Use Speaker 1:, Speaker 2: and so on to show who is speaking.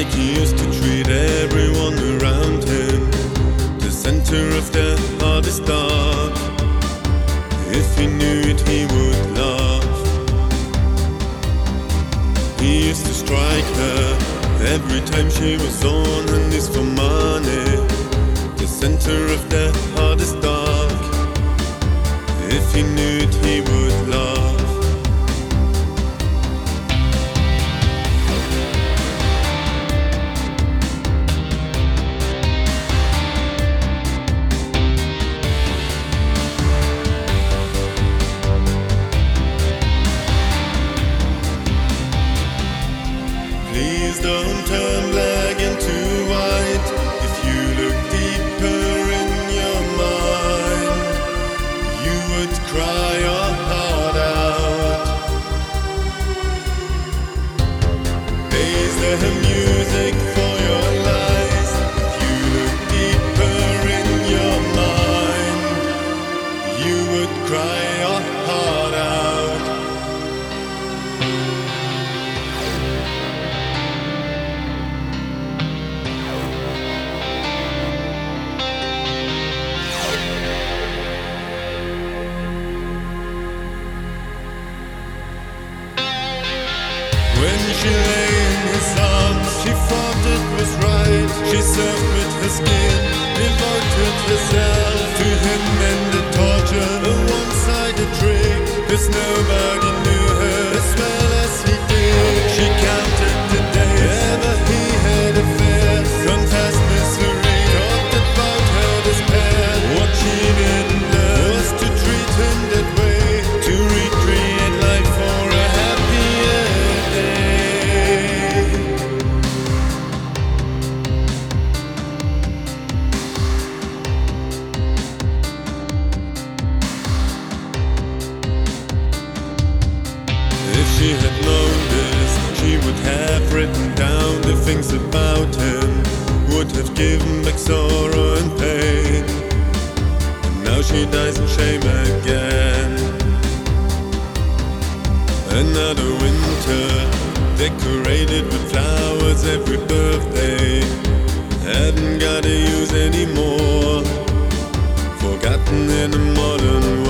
Speaker 1: like he used to treat everyone around him, the center of the hardest dark. If he knew it, he would laugh. He used to strike her every time she was on her knees for money, the center of the hardest dark. If he knew it, he would laugh. Please don't turn black into white. If you look deeper in your mind, you would cry your heart out. Is there music for your lies? If you look deeper in your mind, you would cry your heart out. When she lay in his arms, she thought it was right. She served with her skin, devoted herself to him and the torture. A one-sided trick, 'cause nobody knew her as well as he did. She counted the days ever he had affairs, confessed misery, talked about her despair. What she didn't learn was to treat him that way, to recreate life for a happier day. If she had known this, she would have written down the things about him, would have given back sorrow and pain. And now she dies in shame again. Another winter, decorated with flowers every birthday, hadn't got a use anymore, forgotten in a modern